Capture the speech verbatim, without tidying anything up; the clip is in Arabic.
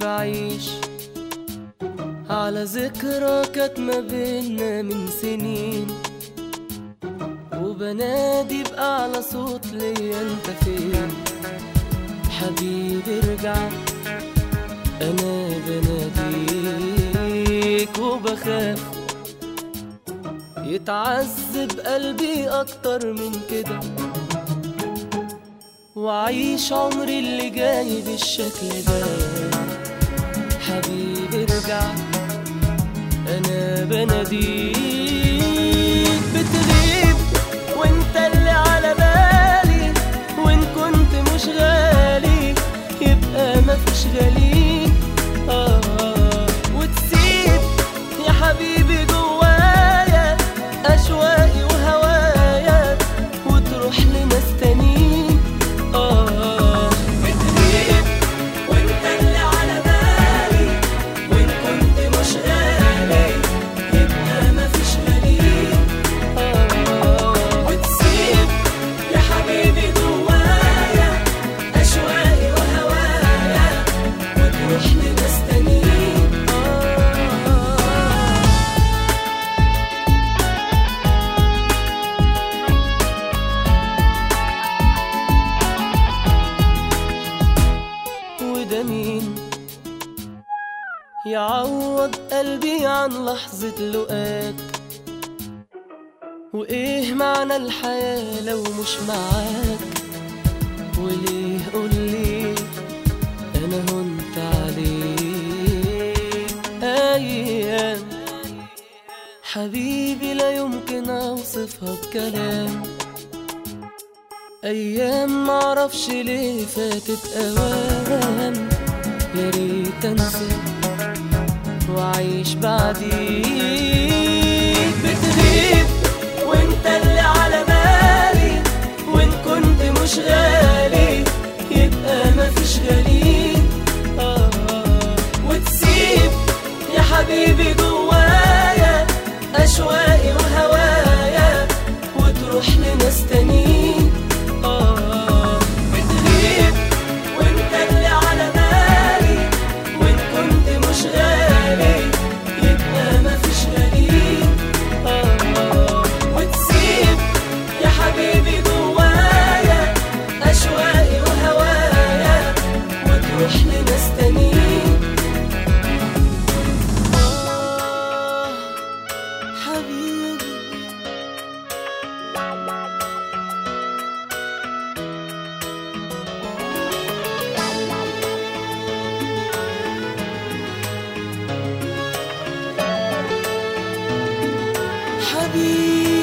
بعيش على ذكرى كانت ما بينا من سنين، وبنادي بأعلى صوت ليا انت فين حبيبي ارجع. انا بناديك وبخاف يتعذب قلبي اكتر من كده، وعيش عمري اللي جاي بالشكل ده. حبيبي ارجع انا بناديك، بتغيب وانت اللي على بالي، وان كنت مش غالي يبقى مفيش غالي. آه وتسيب يا حبيبي جوايا أشواقي وهوايا وتروح لناس تانيين. آه بتغيب وانت اللي على بالي، وان كنت مش غالي يبقى مفيش غالي. آه وتسيب يا حبيبي جوايا أشواقي وهوايا وتروح لناس تانيين. وده مين يعوض قلبي عن لحظة لقاك؟ وإيه معنى الحياة لو مش معاك؟ وليه قولي أنا هنت عليك؟ أيام حبيبي لا يمكن أوصفها بكلام، أيام معرفش ليه فاتت أوام. يا ريت أنسى وأعيش بعديك. بتغيب وأنت اللي على بالي، وإن كنت مش غالي يبقى مفيش غالي. آه وتسيب يا حبيبي جوايا أشواقي وهوايا وتروح لناس تانيين. آه بتغيب وانت اللي على بالي، وان كنت مش غالي يبقى مفيش غالي. آه وتسيب يا حبيبي جوايا أشواقي وهوايا وتروح لناس تانيين. آه حبيبي حبيبي